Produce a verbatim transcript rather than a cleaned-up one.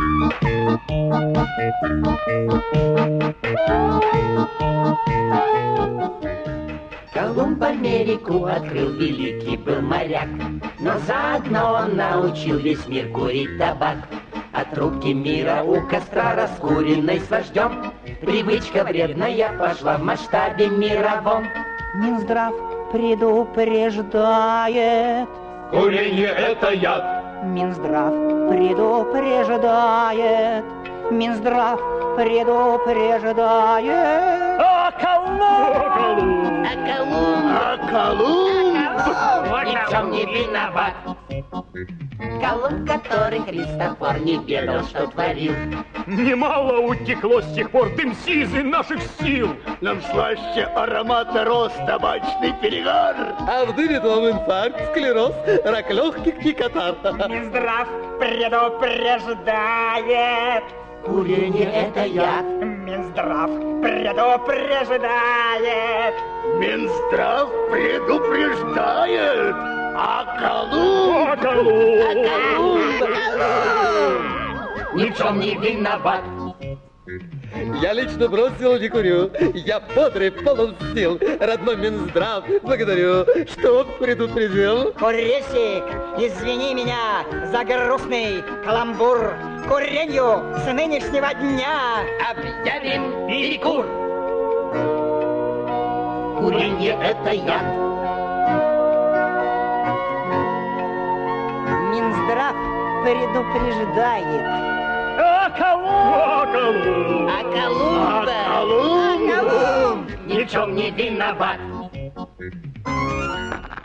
Колумб Америку открыл, великий был моряк, но заодно он научил весь мир курить табак. От трубки мира у костра раскуренной с вождем привычка вредная пошла в масштабе мировом. Минздрав предупреждает: курение — это яд. Минздрав предупреждает. Минздрав предупреждает. А Колумб! А Колумб! А Колумб! Ни в чем не виноват. Колумб, который Христофор не ведал, что творил. Немало утекло с тех пор дым сизый наших сил. Нам слаще аромата роз табачный перегар. А в дыре вам инфаркт, склероз, рак легких и катар. Минздрав предупреждает. Курение — это яд. Минздрав предупреждает. Минздрав предупреждает. А Колумб! А Колумб! А Колумб! Ни в чем не виноват. Я лично бросил, не курю. Я бодрый, полон сил. Родной Минздрав, благодарю, что предупредил. Курильщик, извини меня за грустный каламбур. Куренью с нынешнего дня Объявим перекур. Курение — это яд. Минздрав предупреждает. А Колумб! А Колумб! А Колумб! А Колумб! А Колумб! Ни в чем не виноват.